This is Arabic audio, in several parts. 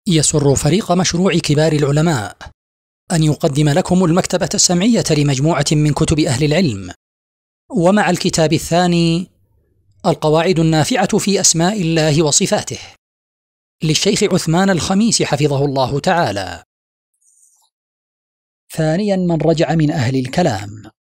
يسر فريق مشروع كبار العلماء أن يقدم لكم المكتبة السمعية لمجموعة من كتب أهل العلم، ومع الكتاب الثاني القواعد النافعة في أسماء الله وصفاته للشيخ عثمان الخميس حفظه الله تعالى. ثانيا، من رجع من أهل الكلام.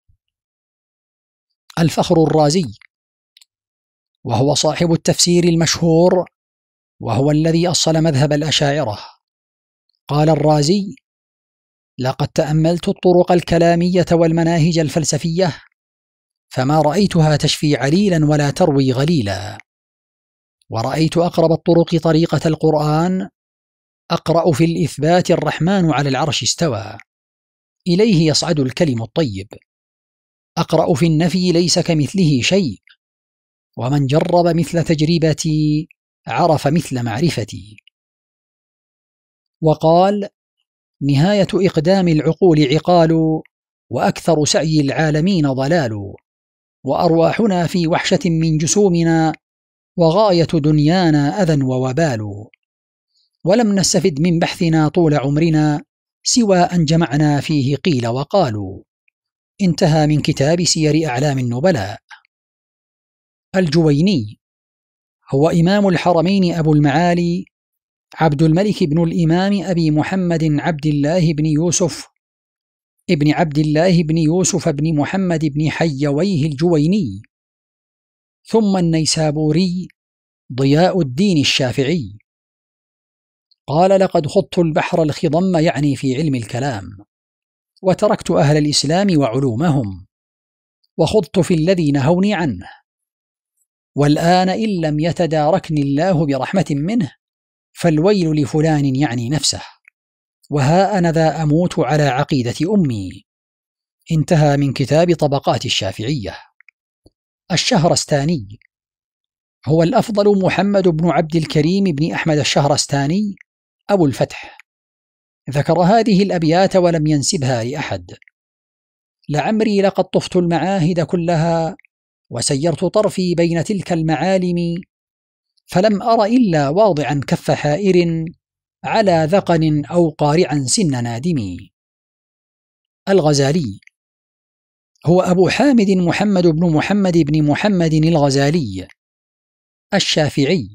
الفخر الرازي، وهو صاحب التفسير المشهور، وهو الذي أصل مذهب الأشاعرة. قال الرازي: لقد تأملت الطرق الكلامية والمناهج الفلسفية، فما رأيتها تشفي عليلا ولا تروي غليلا، ورأيت أقرب الطرق طريقة القرآن. أقرأ في الإثبات: الرحمن على العرش استوى، إليه يصعد الكلم الطيب. أقرأ في النفي: ليس كمثله شيء، ومن جرب مثل تجربتي عرف مثل معرفتي. وقال: نهاية إقدام العقول عقال، وأكثر سعي العالمين ضلال، وأرواحنا في وحشة من جسومنا، وغاية دنيانا أذى ووبال، ولم نستفد من بحثنا طول عمرنا، سوى أن جمعنا فيه قيل وقالوا. انتهى من كتاب سير أعلام النبلاء. الجويني هو إمام الحرمين أبو المعالي عبد الملك بن الإمام أبي محمد عبد الله بن يوسف ابن عبد الله بن يوسف بن محمد بن حيويه الجويني، ثم النيسابوري ضياء الدين الشافعي. قال: لقد خضت البحر الخضم، يعني في علم الكلام، وتركت أهل الإسلام وعلومهم، وخضت في الذي نهوني عنه، والآن إن لم يتداركني الله برحمة منه فالويل لفلان، يعني نفسه، وها أنا ذا أموت على عقيدة أمي. انتهى من كتاب طبقات الشافعية. الشهرستاني هو الأفضل محمد بن عبد الكريم بن أحمد الشهرستاني أبو الفتح. ذكر هذه الأبيات ولم ينسبها لأحد: لعمري لقد طفت المعاهد كلها، وسيرت طرفي بين تلك المعالم، فلم أر إلا واضعا كف حائر، على ذقن أو قارعا سن نادم. الغزالي هو أبو حامد محمد بن محمد بن محمد الغزالي الشافعي.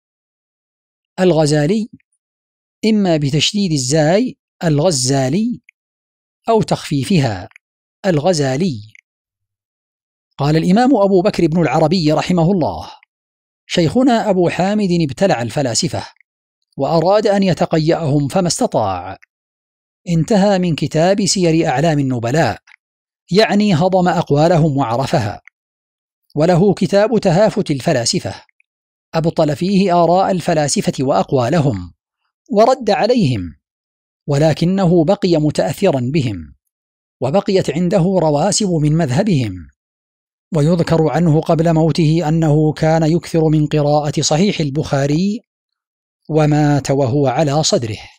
الغزالي إما بتشديد الزاي الغزالي، أو تخفيفها الغزالي. قال الإمام أبو بكر بن العربي رحمه الله: شيخنا أبو حامد ابتلع الفلاسفة، وأراد أن يتقيأهم فما استطاع. انتهى من كتاب سير أعلام النبلاء، يعني هضم أقوالهم وعرفها. وله كتاب تهافت الفلاسفة، أبطل فيه آراء الفلاسفة وأقوالهم، ورد عليهم، ولكنه بقي متأثرا بهم، وبقيت عنده رواسب من مذهبهم. ويذكر عنه قبل موته أنه كان يكثر من قراءة صحيح البخاري، ومات وهو على صدره.